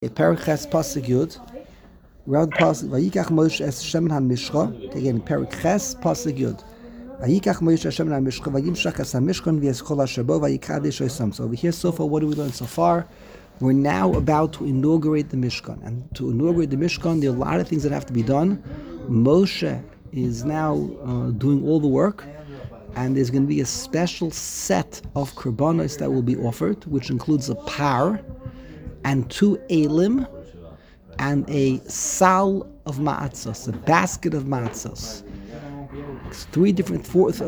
Perek Ches Pasuk Yud. Around the pasuk, Vayikach Moshe es Shemen HaMishcha. Again, Perek Ches Pasuk Yud. Vayikach Moshe es Shemen HaMishcha. Vayimshach es HaMishkan v'es Kol HaShabo Vayikadesh Osam. So over here, so far, what do we learn so far? We're now about to inaugurate the Mishkan, and to inaugurate the Mishkan, there are a lot of things that have to be done. Moshe is now doing all the work, and there's going to be a special set of korbanos that will be offered, which includes a par and 2 elim and a sal of ma'atzos, a basket of ma'atzos. Three different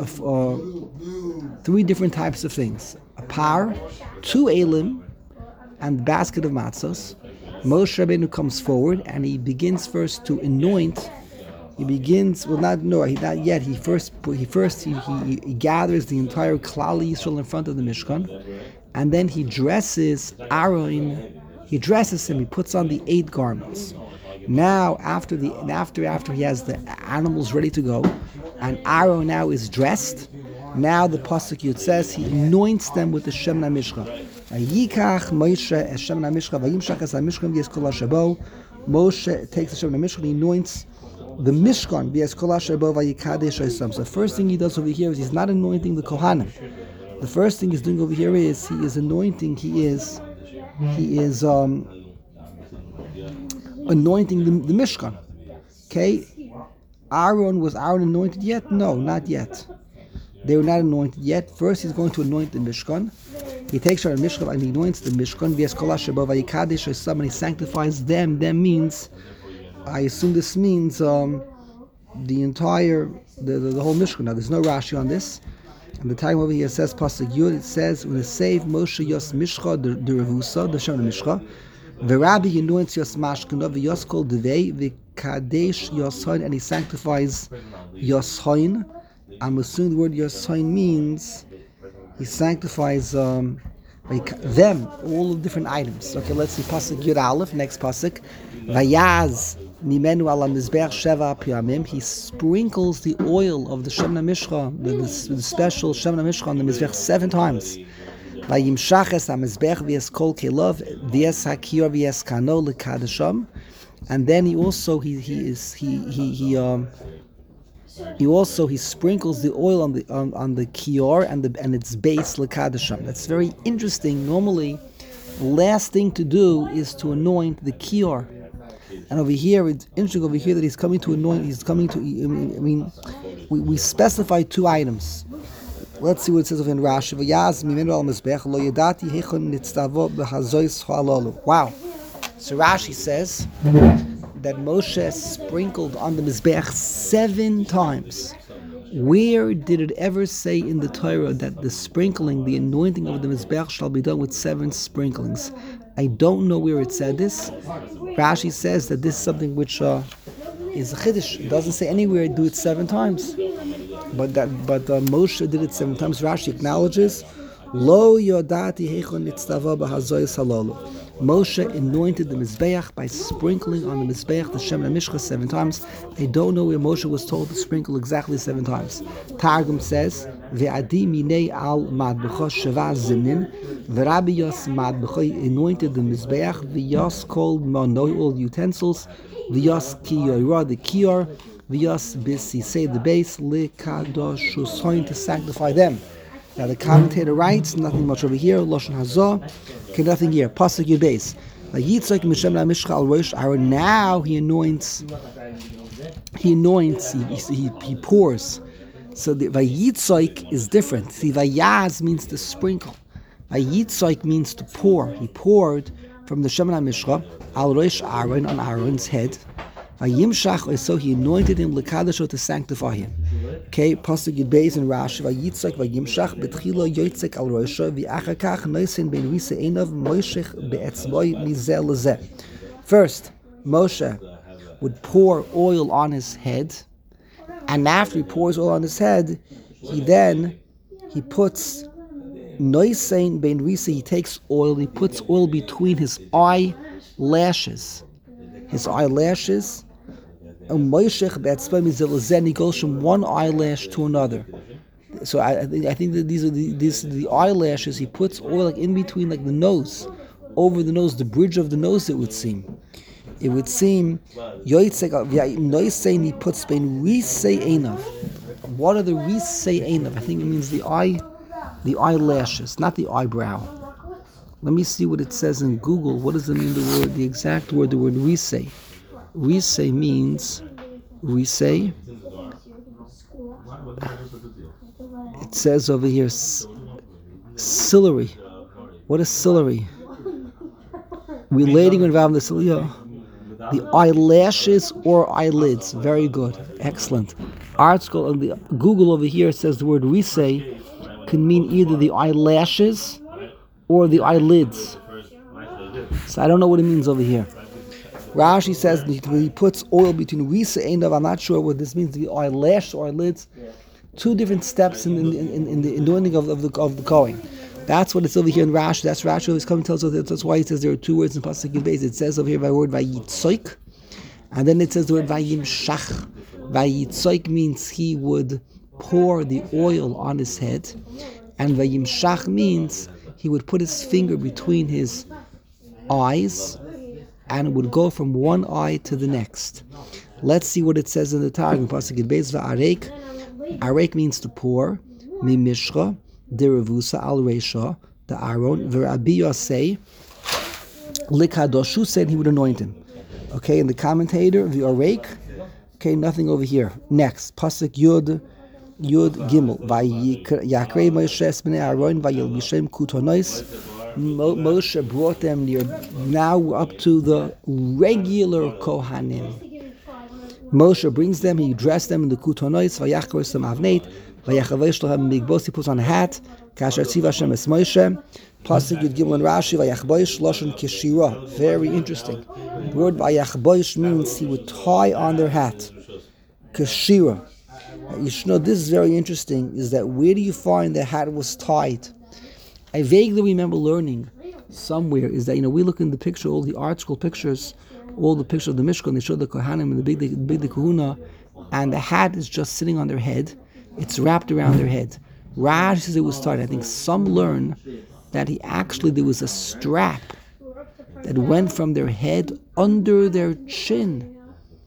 types of things: a par, 2 elim, and the basket of matzos. Moshe Rabbeinu comes forward and he begins first to anoint. He begins, well, not yet. He gathers the entire Klal Yisrael in front of the Mishkan, and then he dresses Aaron. He dresses him. He puts on the 8 garments. Now, after he has the animals ready to go, and Aaron now is dressed. Now the pasuk Yud says he anoints them with the Shemen HaMishcha. Yikach Moshe es Shemen HaMishcha vayimshach es HaMishkan v'es Kol HaShabo. Moshe takes the Shemen HaMishcha and he anoints the Mishkan v'es Kol HaShabo vayikadesh osam. So the first thing he does over here is he's not anointing the Kohanim. The first thing he's doing over here is he is anointing. He is anointing the Mishkan. Okay, was Aaron anointed yet? No, not yet. They were not anointed yet. First, he's going to anoint the Mishkan. He takes out the Mishkan and he anoints the Mishkan. And he sanctifies them. Them means, I assume this means the entire, the whole Mishkan. Now, there's no Rashi on this. And the time over here says, Pasuk Yud, it says, when it save Moshe Yos Mishcha, the Revusa, the Shemen HaMishcha, the Rabbi anoints Yos Mashkanov, the Yos Kol Devei, the Kadesh Yos Hain, and he sanctifies Yos Hain. I'm assuming the word Yosain means he sanctifies them, all the different items. Okay, let's see pasuk Yud Aleph, next pasuk. Vayaz mimenu ala mizbeach sheva piyamim. He sprinkles the oil of the Shemen HaMishcha, the special Shemen HaMishcha on the mizbeach 7 times. Vayimshach es hamizbeach v'es kol kelov v'es hakiyor v'es kano lekadesham. And then he sprinkles the oil on the kior and its base lekadesham. That's very interesting. Normally, the last thing to do is to anoint the kior, and over here it's interesting. Over here that he's coming to anoint. We specify 2 items. Let's see what it says in Rashi. Wow. So Rashi says that Moshe sprinkled on the Mizbeach 7 times. Where did it ever say in the Torah that the sprinkling, the anointing of the Mizbeach shall be done with 7 sprinklings? I don't know where it said this. Rashi says that this is something which is a chiddush. It doesn't say anywhere do it 7 times. But Moshe did it 7 times. Rashi acknowledges, Lo yodati heichon nitztava b'hazoyis halalu. Moshe anointed the Mizbeach by sprinkling on the Mizbeach the Shemen HaMishcha 7 times. I don't know where Moshe was told to sprinkle exactly 7 times. Targum says, Ve'adi minei al madbecha sheva zimnin, V'rabi yos madbecha anointed the Mizbeach, V'yos kol manoi, all the utensils, V'yos kiyorah, the kiyor, V'yos bisi, say the base, L'kadosh shusoin, to sanctify them. Now the commentator writes, nothing much over here, Lashon Hazah, okay, nothing here. Pasuk Yud Beis. Now he anoints, he pours. So the Vayitzoik is different. See, Vayaz means to sprinkle. Vayitzoik means to pour. He poured from the Shemen HaMishcha al Rosh Aaron, on Aaron's head. Vayimshach, so he anointed him lekadesho, to sanctify him. Okay, pasuk Yud Beis in Rashi. Vayitzak vayimshach betchila yotzek al rosha v'achakach noisin ben risa einav moishech be'etzmoi mizeh lezeh. First, Moshe would pour oil on his head, and after he pours oil on his head, he puts noisin ben risa. He takes oil. He puts oil between his eyelashes. And he goes from one eyelash to another. So I think that these are the eyelashes. He puts oil in between, like the nose, over the nose, the bridge of the nose, it would seem. It would seem, he puts Spain Risei Einav. What are the Risei Einav? I think it means the eyelashes, not the eyebrow. Let me see what it says in Google. What does it mean, the exact word, the word Risei? Risei means, Risei, it says over here, ciliary. What is ciliary? Relating involving the cilia. The eyelashes or eyelids. Very good. Excellent. Article on the Google over here says the word risei can mean either the eyelashes or the eyelids. So I don't know what it means over here. Rashi says he puts oil between risei and I'm not sure what this means, the eyelash or eyelids. Two different steps in the anointing of the Kohen. That's what it's over here in Rashi. That's Rashi always coming to tell us. That's why he says there are two words in Pasuk Yud. It says over here by the word vayitzoik, and then it says the word vayimshach. Vayitzoik means he would pour the oil on his head, and vayimshach means he would put his finger between his eyes and would go from one eye to the next. Let's see what it says in the Targum. Pasuk Yud Beis va'arek. Arek means to pour. Mimishcha. The Revusa al Reisha, the Aaron, V'Rabbi Yosei, Likadoshu said he would anoint him. Okay, and the commentator, the Arek, okay, nothing over here. Next, Pasuk Yud Gimel, Yakrei Moshe Esbnei Aaron, Vayilbishem Kutonois. Moshe brought them near, now up to the regular Kohanim. Moshe brings them, he dressed them in the Kutonois, Vayachkor Sam Avneit, he puts on a hat. Kasher Tziva Hashem es Moshe. Pasuk Yud Gimel and Rashi. Vayachboish Lashon Keshira. Very interesting. The word Vayachboish means he would tie on their hat. Keshira. You should know this is very interesting. Is that where do you find the hat was tied? I vaguely remember learning somewhere is that we look in the picture, all the art school pictures, all the pictures of the Mishkan. They show the Kohanim and the big Kahuna, and the hat is just sitting on their head. It's wrapped around their head. Rashi says it was tied. I think some learn that there was a strap that went from their head under their chin.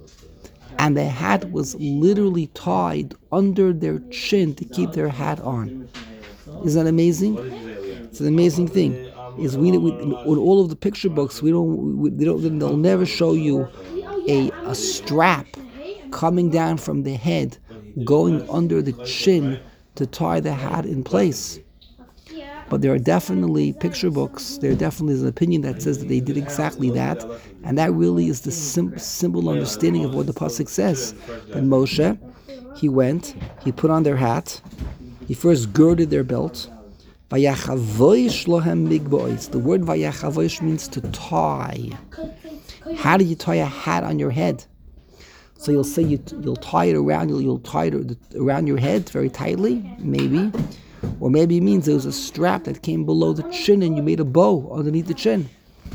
And the hat was literally tied under their chin to keep their hat on. Isn't that amazing? It's an amazing thing. Is we in all of the picture books, they'll never show you a strap coming down from the head, going under the chin to tie the hat in place. But there are definitely picture books, there definitely is an opinion that says that they did exactly that, and that really is the simple understanding of what the Pasuk says. That Moshe, he went, he put on their hat, he first girded their belt. Vayachavoish lohem migbois. The word vayachavoish means to tie. How do you tie a hat on your head? So you'll say you'll tie it around, you'll tie it around your head very tightly, maybe. Or maybe it means there was a strap that came below the chin and you made a bow underneath the chin.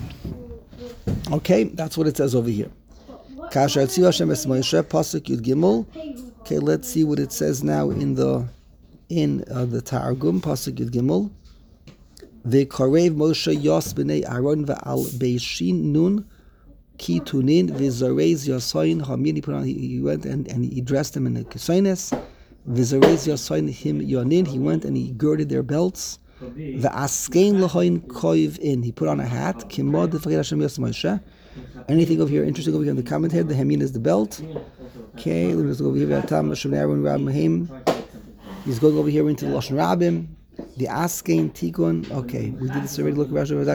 Okay, that's what it says over here. Kasher Tziva Hashem es Moshe, Pasuk Yud Gimel. Okay, let's see what it says now in the Targum, Pasuk Yud Gimel. V'karev Moshe Yos b'nei Aaron v'al Beishin Nun Ki Tunin v'zarez Yasoin Hamin. He went and he dressed them in the kesoines. V'zarez Yasoin him Yonin. He went and he girded their belts. V'askein lahoin koiv in. He put on a hat. Kimod v'fagid Hashem Yos Moshe. Anything over here interesting over here in the commentary? The Hamin is the belt. Okay, let's go over here. V'atam Hashem Aaron Rab Mahim. He's going over here into the Lashon Rabbim. The Askein Tikun. Okay, we did this already. Look,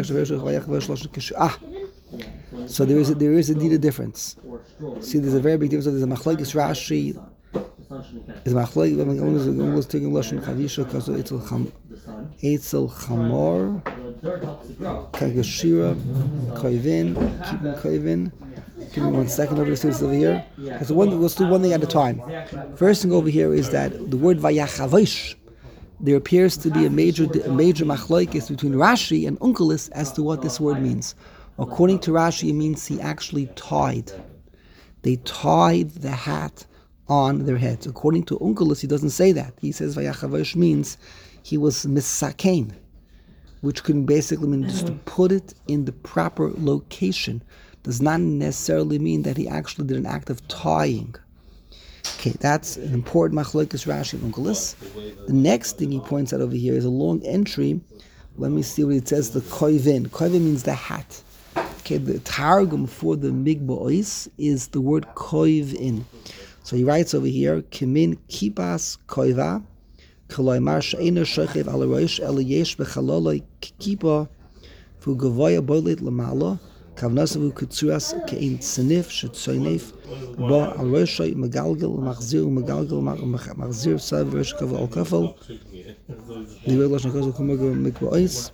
so there is indeed a difference. See, there's a very big difference. There's a Machlokes Rashi. There's a Machlokes. Almost taking Lashon Chavisha because Eitzel Chamor, Kagashira, Koivin, keeping Koivin. Give me 1 second over the students over here. So let's do one thing at a time. First thing over here is that the word Vayachavosh, there appears to be a major machlokes between Rashi and Onkelos as to what this word means. According to Rashi, it means he actually tied. They tied the hat on their heads. According to Onkelos, he doesn't say that. He says Vayachavosh means he was misakein. which can basically mean just to put it in the proper location. Does not necessarily mean that he actually did an act of tying. Okay, that's an important machlokes Rashi and Onkelos. The next thing he points out over here is a long entry. Let me see what it says. The koivin. Koivin means the hat. Okay, the targum for the migba'os is the word koivin. So he writes over here, Kimin kipas koiva, koloimar she'ena shochev al rosh ela yesh bechaloloi kipa fu gavoya boilet lamala. Kavnasavu Kutsuras Kain Sanif Shetsoinef Ba Al Roshay Magalgal Machzir Machzir Sav Rosh Kaval Al Kafal the Regulash Nakazo Kumago Mikba'is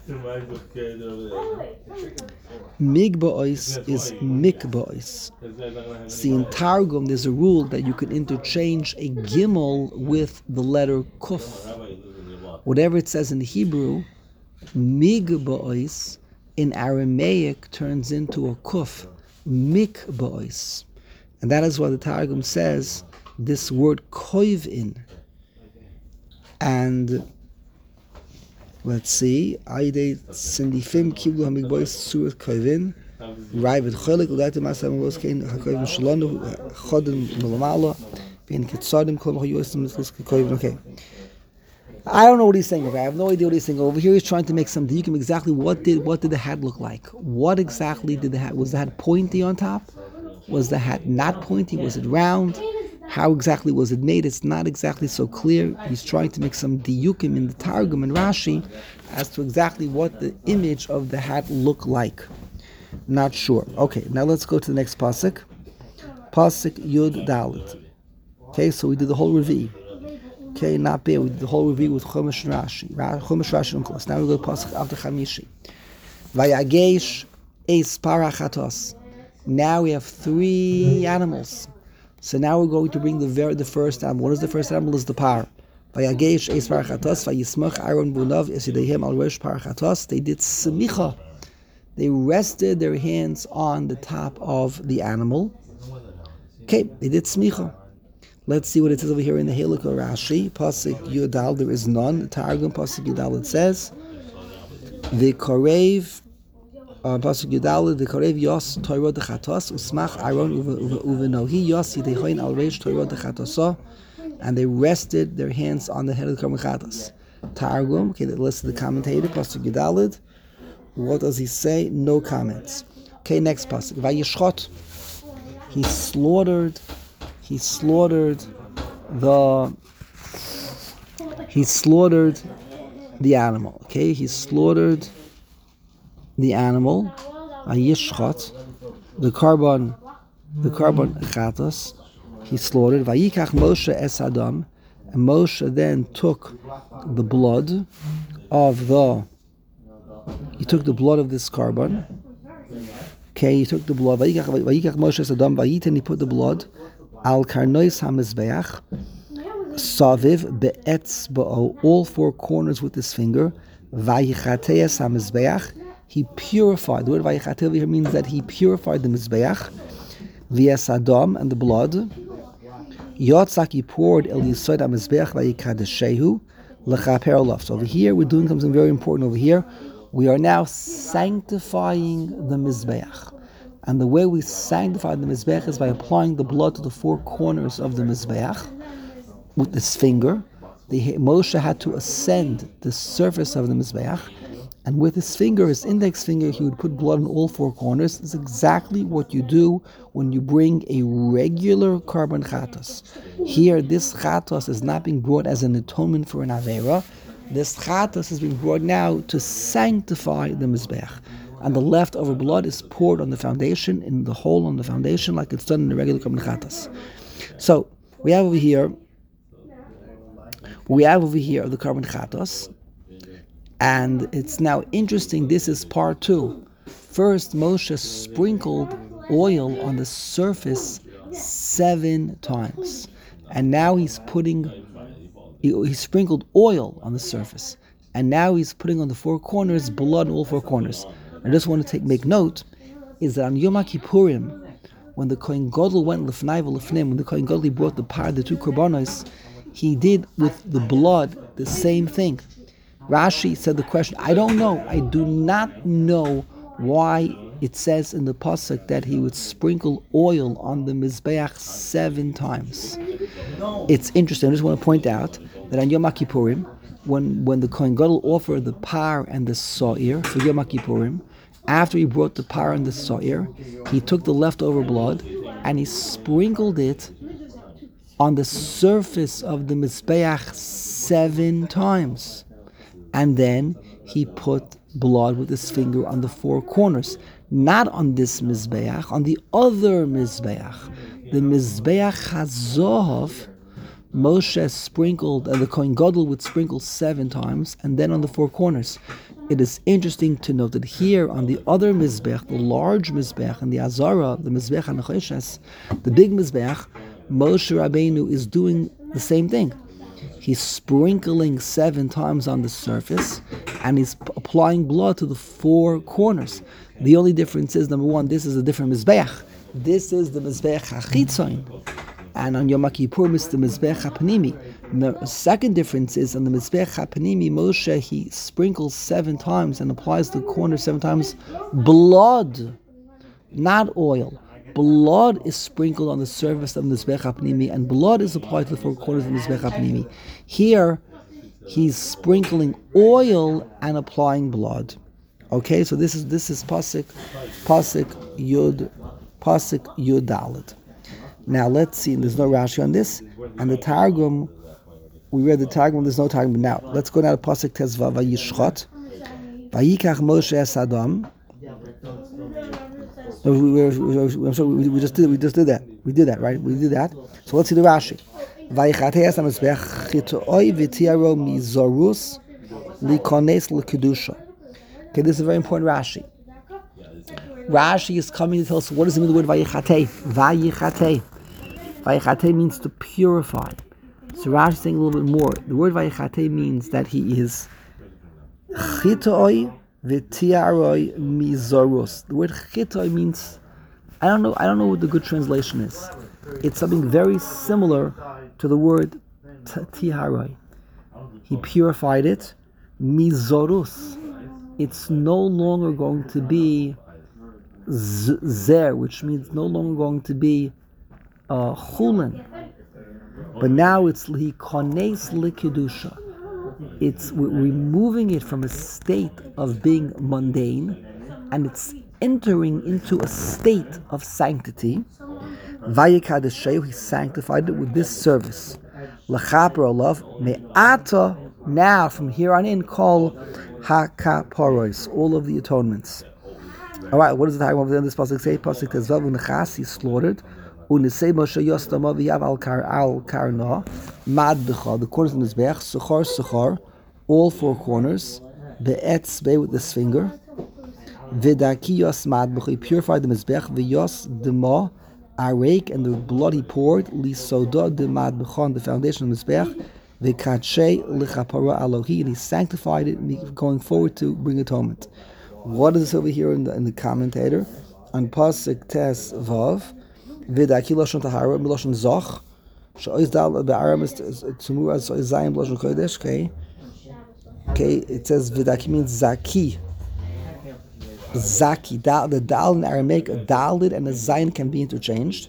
Migba'is is Mikba'is. See, in Targum there's a rule that you can interchange a gimel with the letter kuf. Whatever it says in Hebrew, Migba'is in Aramaic turns into a kuf, mikba'os. And that is why the Targum says this word koivin. And let's see, Aide Sindifim Kiblu Hamikba'os Surat Koivin, Raivet Cholik, Udaitim Asam Roskain, Hakoivin Shalonu, Chodim Mulamala, Bein Kitsadim, Kolom Hayosim, Koivin, okay. I don't know what he's saying over here. I have no idea what he's saying over here. He's trying to make some diukim exactly what did the hat look like. What exactly did the hat? Was the hat pointy on top? Was the hat not pointy? Was it round? How exactly was it made? It's not exactly so clear. He's trying to make some diukim in the Targum and Rashi as to exactly what the image of the hat looked like. Not sure. Okay, now let's go to the next pasuk. Pasuk Yud Dalet. Okay, so we did the whole Revi. Okay, not bad. We did the whole review with Chumash Rashi. Chumash Rashi and Onkelos. Now we go to Pasuk after Chamishi. Vayagesh eis parachatos. Now we have 3 animals. So now we're going to bring the first animal. What is the first animal? Is the par. Vayagesh eis parachatos. Vayismach Aaron bunav esidehem al rosh parachatos. They did semicha. They rested their hands on the top of the animal. Okay, they did smicha. Let's see what it says over here in the Halakha Rashi. Pasuk Yudal, there is none. The Targum, Pasuk Yudal, it says, the Korev, Pasuk Yudal, the Korev Yos Torah de Chatos, Usmach Aaron Uvenohi Yos Yidehoin Al Reish Torah de Chatosa, and they rested their hands on the head of the Karban Chatos. Targum, okay, let's see the commentator, Pasuk Yudal. What does he say? No comments. Okay, next Pasuk. Vayishchot. He slaughtered the animal. Okay, he slaughtered the animal. Vayishchat, the carbon chatas. He slaughtered. Vayikach Moshe es Adam, and Moshe then took the blood of this carbon. Okay, he took the blood. Vayikach Moshe es Adam, and he put the blood al karnois hamizbeach, saviv be'etz ba'o, all 4 corners with his finger. Vayichateas hamizbeach, he purified. The word vayichateas here means that he purified the mizbeach. V'yas adam, and the blood. Yotzak, he poured el yisod hamizbeach vayikadeshehu lechaper olav. So over here we're doing something very important. Over here we are now sanctifying the mizbeach. And the way we sanctify the Mizbeach is by applying the blood to the 4 corners of the Mizbeach with his finger. Moshe had to ascend the surface of the Mizbeach, and with his finger, his index finger, he would put blood on all 4 corners. It's exactly what you do when you bring a regular carbon chatos. Here, this chatos is not being brought as an atonement for an Aveira. This chatos is being brought now to sanctify the Mizbeach. And the leftover blood is poured on the foundation, in the hole on the foundation, like it's done in the regular Karban Chatas. So we have over here the Karban Chatas, and it's now interesting. This is part 2. First, Moshe sprinkled oil on the surface 7 times, and now he sprinkled oil on the surface, and now he's putting on the 4 corners blood on all 4 corners. I just want to make note is that on Yom Kippurim, when the Kohen Gadol went lefnai v'lefnim, when the Kohen Gadol brought the 2 korbanos, he did with the blood the same thing. Rashi said the question, I don't know. I do not know why it says in the pasuk that he would sprinkle oil on the Mizbeach 7 times. It's interesting. I just want to point out that on Yom Kippurim, when the Kohen Gadol offered the par and the sa'ir for Yom Kippurim, after he brought the par and the sa'ir, he took the leftover blood and he sprinkled it on the surface of the Mizbeach 7 times. And then he put blood with his finger on the 4 corners. Not on this Mizbeach, on the other Mizbeach. The Mizbeach HaZohav, Moshe sprinkled, and the Kohen Gadol would sprinkle 7 times, and then on the 4 corners. It is interesting to note that here on the other Mizbeach, the large Mizbeach, and the Azara, the Mizbeach HaNecheshes, the big Mizbeach, Moshe Rabbeinu is doing the same thing. He's sprinkling 7 times on the surface, and he's applying blood to the 4 corners. The only difference is, number one, this is a different Mizbeach. This is the Mizbeach HaChitzoin. And on Yom Kippurim, it's the Mizbeach HaPanimi. The second difference is, on the Mizbeach HaPanimi, Moshe, he sprinkles 7 times and applies to the corner 7 times blood, not oil. Blood is sprinkled on the surface of the Mizbeach HaPanimi, and blood is applied to the 4 corners of the Mizbeach HaPanimi. Here, he's sprinkling oil and applying blood. Okay, so this is pasuk Yud Dalet. Now let's see. There's no Rashi on this, and the Targum. We read the Targum. There's no Targum. Now let's go now to pasuk Tezvav Vayishchot Vayikach Moshe es Adam. We just did that. We did that, right? We did that. So let's see the Rashi. Vayichatei es hamizbech chitoi v'tiaro mizorus likones l'kedusha. Okay, this is a very important Rashi. Rashi is coming to tell us what does it mean the word vayichatei. Vayichatei. Vayichatei means to purify. So Rashi is saying a little bit more. The word vayichatei means that he is chitoi v'tiaroi mizorus. The word chitoi means, I don't know what the good translation is. It's something very similar to the word tiharoi. He purified it. Mizorus. It's no longer going to be zer, which means no longer going to be chulin. But now it's likones l'kedusha. It's we're removing it from a state of being mundane, and it's entering into a state of sanctity. Vayikadesheu, he sanctified it with this service. L'chaper olav me'ata, now from here on in, call hakaporos, all of the atonements. All right, what does the time over there in this pasuk say? Pasuk tezvav u'nechas, he slaughtered. U'nesei Moshe yostama v'yav al karna madbecha, the corners of the mizbeach, suchar, all 4 corners, be'etz be with this finger, v'daki yos madbecha, he purified the mizbeach, v'yos dema arek, and the blood he poured, lisoda de madbecha, on the foundation of the mizbeach, v'katshei l'chapara alohi, and he sanctified it, going forward to bring atonement. What is this over here in the commentator? On pasuk tes vav, v'daki lashon tahara milashon zoch, she'ois dal be'aram is tumur as zayim lashon kodesh. Okay, it says v'daki means zaki. Zaki, the dal in Aramaic, a dalid and a zayin can be interchanged.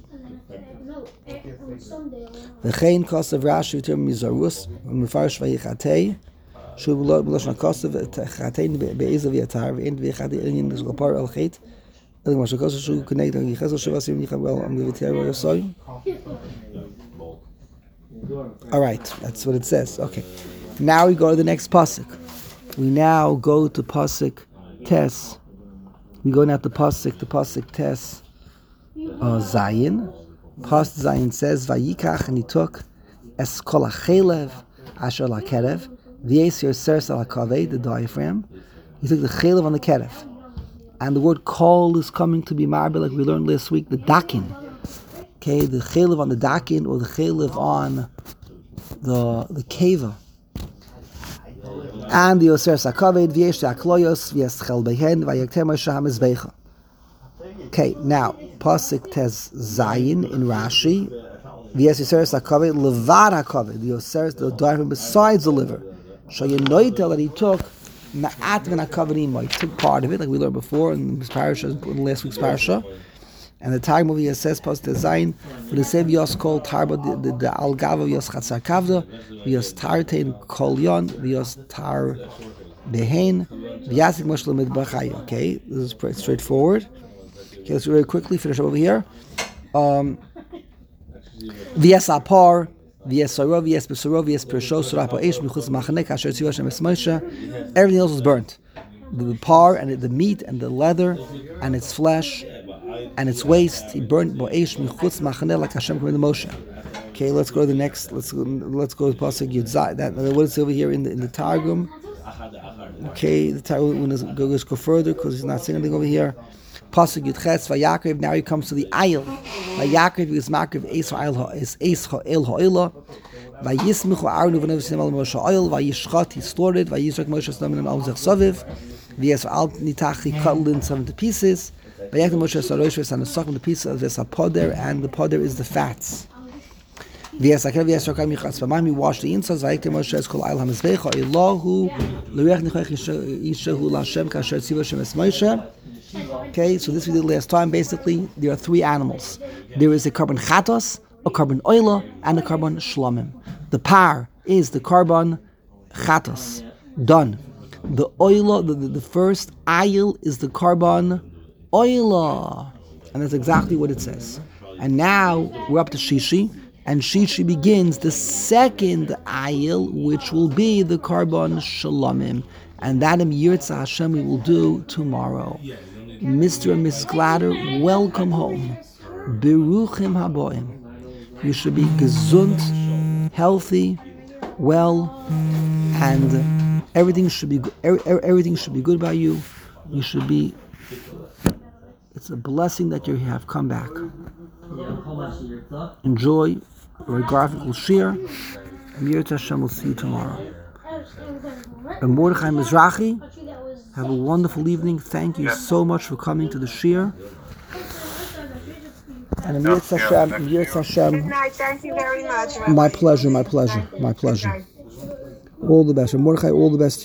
V'chein kosav Rashi v'tir mizarus v'mefarish v'yichatei. Shuv l'shon kosav chatein be'ezav yatar v'end v'yichatei elin l'shgapar al chet. Elin mashal kosav shu connect al yichaz shu vasim yichabel am v'yitiyar v'yosoy. All right, that's what it says. Okay, now we go to the next pasuk. We now go to pasuk tes. We go now to pasuk tes Zayin. Pasuk Zayin says, Vayikach, and he took es kol hachelev asher la kerev v'yesir seres al hakaveh, the diaphragm. He took the chelev on the kerev, and the word kol is coming to be marbe, like we learned last week, the dakin. Okay, the chelev on the dakin, or the chelev on the keva. And the Yoser Sakaved, Vyesh Akloyos, Vyeschel Behen, Vayektem Sham Mizbecha. Okay, now, Pasuk Tes Zayin in Rashi, Vyesh Yoser Sakaved, Levad Hakaved, the Yoser, the diaphragm besides the liver. Shayinoitel that he took ma'at v'nakavanim. He took part of it, like we learned before in this parasha, in last week's parasha. And the Targum over here says, "Post design for the same yos kol tarba the algava yos chatzar kavda yos tartein kol yon yos tar behain v'yasik moshel midbachai." Okay, this is pretty straightforward. Okay, let's very quickly finish up over here. V'yas apar v'yas sorov v'yas besorov v'yas pershos surapa eish michutz machanek asher tzivah Hashem es Moshe. Everything else was burnt. The par and the meat and the leather and its flesh and its waste, he burnt bo'esh michutz machaneh like Hashem commanded Moshe. Okay, let's go to the next. Let's go to pasuk Yud Zayin. That what is over here in the Targum. Okay, the Targum. Let's go further because he's not saying anything over here. Pasuk Yud Ches Vayaakov. Now he comes to the aisle. Vayaakov is Makriv Eis Ha'el is Eis Ha'el Ha'ela. Vayismichu Aaron u'vnei v'sim al Moshe oil. Vayishchat he slaughtered it. Vayizrak Moshe Stamim and Alzech Soviv. V'yes Al Nitach he cut it in 70 pieces. Vayaktiv Moshe Sarosh v'san Nesach the pieces of this poder, and the poder is the fats. V'yes Akev v'yes Rakam Yichatz V'mayim he washed the insides. Vayaktiv Moshe es kol Ayil HaMizbecha Elohu l'Reach Nichoach Yishehu L'Hashem Kasher Tzivah Hashem es Moshe. Okay, so this we did last time. Basically, there are three animals. There is a carbon chatos, a carbon oila, and a carbon shlomim. The par is the carbon chatos. Done. The oila, the first ayil is the carbon oila. And that's exactly what it says. And now we're up to Shishi. And Shishi begins the second ayil, which will be the carbon shalomim. And that in Yirtzeh Hashem we will do tomorrow. Mr. and Mrs. Glatter, welcome home. Beruchim haboim. You should be gesund, healthy, well, and everything should be good by you. You should be. It's a blessing that you have come back. Enjoy your graphical shir. And Yirtzeh Hashem will see you tomorrow. And Mordechai Mizrahi, have a wonderful evening. Thank you so much for coming to the shir. And Yirtzeh Hashem. Good night. Thank you very much. My pleasure. All the best. And Mordechai, all the best to you.